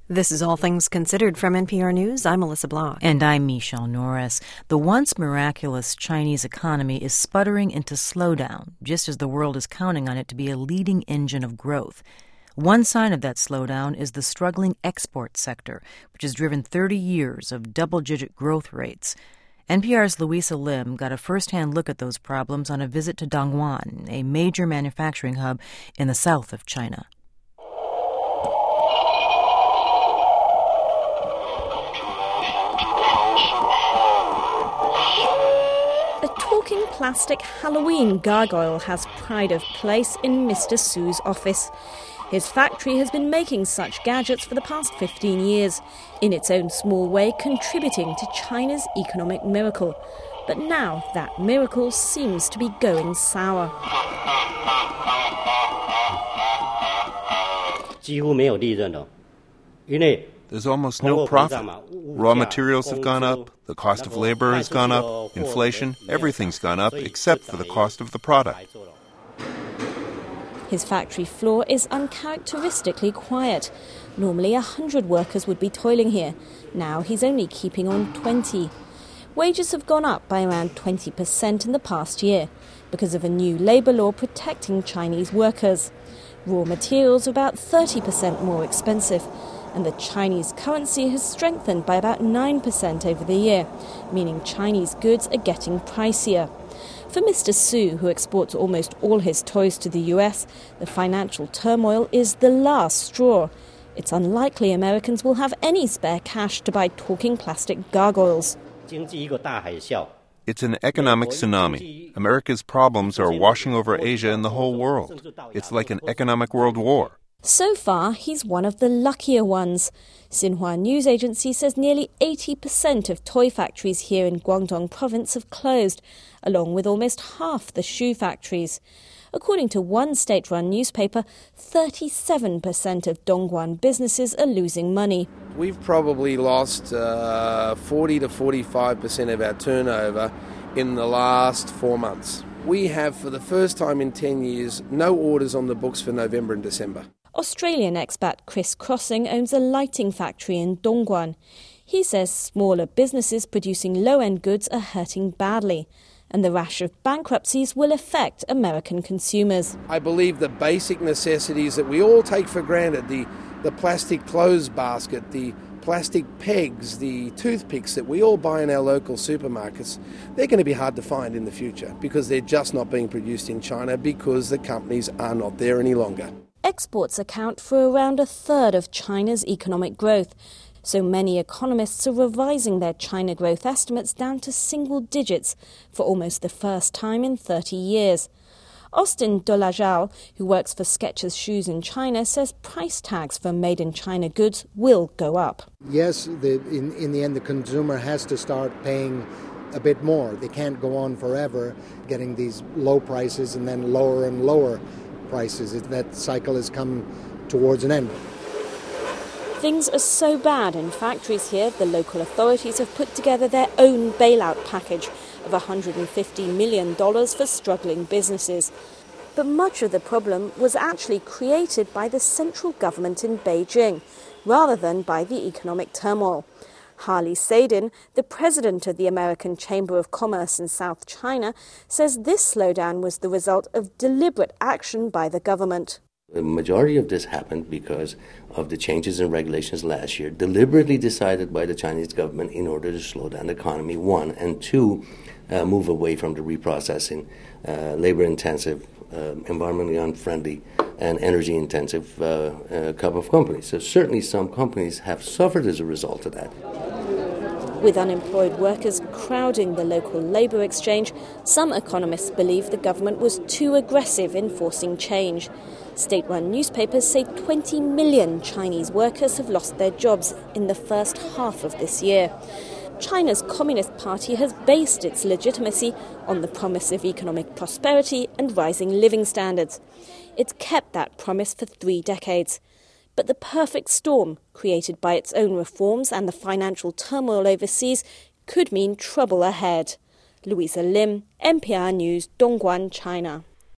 This is All Things Considered from NPR News. I'm Melissa Block. And I'm Michelle Norris. The once miraculous Chinese economy is sputtering into slowdown, just as the world is counting on it to be a leading engine of growth. One sign of that slowdown is the struggling export sector, which has driven 30 years of double-digit growth rates. NPR's Louisa Lim got a first-hand look at those problems on a visit to Dongguan, a major manufacturing hub in the south of China. A talking plastic Halloween gargoyle has pride of place in Mr. Su's office. His factory has been making such gadgets for the past 15 years, in its own small way contributing to China's economic miracle. But now that miracle seems to be going sour. There's almost no profit. Raw materials have gone up, the cost of labor has gone up, inflation, everything's gone up except for the cost of the product. His factory floor is uncharacteristically quiet. Normally 100 workers would be toiling here. Now he's only keeping on 20. Wages have gone up by around 20% in the past year because of a new labour law protecting Chinese workers. Raw materials are about 30% more expensive, and the Chinese currency has strengthened by about 9% over the year, meaning Chinese goods are getting pricier. For Mr. Su, who exports almost all his toys to the US, the financial turmoil is the last straw. It's unlikely Americans will have any spare cash to buy talking plastic gargoyles. It's an economic tsunami. America's problems are washing over Asia and the whole world. It's like an economic world war. So far, he's one of the luckier ones. Xinhua News Agency says nearly 80% of toy factories here in Guangdong province have closed, along with almost half the shoe factories. According to one state-run newspaper, 37% of Dongguan businesses are losing money. We've probably lost 40 to 45% of our turnover in the last 4 months. We have, for the first time in 10 years, no orders on the books for November and December. Australian expat Chris Crossing owns a lighting factory in Dongguan. He says smaller businesses producing low-end goods are hurting badly, and the rash of bankruptcies will affect American consumers. I believe the basic necessities that we all take for granted, the plastic clothes basket, the plastic pegs, the toothpicks that we all buy in our local supermarkets, they're going to be hard to find in the future because they're just not being produced in China because the companies are not there any longer. Exports account for around a third of China's economic growth, so many economists are revising their China growth estimates down to single digits for almost the first time in 30 years. Austin Dolajal, who works for Skechers Shoes in China, says price tags for made-in-China goods will go up. Yes, in the end, the consumer has to start paying a bit more. They can't go on forever getting these low prices and then lower and lower prices. That cycle has come towards an end. Things are so bad in factories here, the local authorities have put together their own bailout package of $150 million for struggling businesses. But much of the problem was actually created by the central government in Beijing, rather than by the economic turmoil. Harley Sadin, the president of the American Chamber of Commerce in South China, says this slowdown was the result of deliberate action by the government. The majority of this happened because of the changes in regulations last year, deliberately decided by the Chinese government in order to slow down the economy, one, and two, move away from the reprocessing, labor-intensive, environmentally unfriendly, and energy-intensive couple of companies. So certainly some companies have suffered as a result of that. With unemployed workers crowding the local labour exchange, some economists believe the government was too aggressive in forcing change. State-run newspapers say 20 million Chinese workers have lost their jobs in the first half of this year. China's Communist Party has based its legitimacy on the promise of economic prosperity and rising living standards. It's kept that promise for 3 decades. But the perfect storm, created by its own reforms and the financial turmoil overseas, could mean trouble ahead. Louisa Lim, NPR News, Dongguan, China.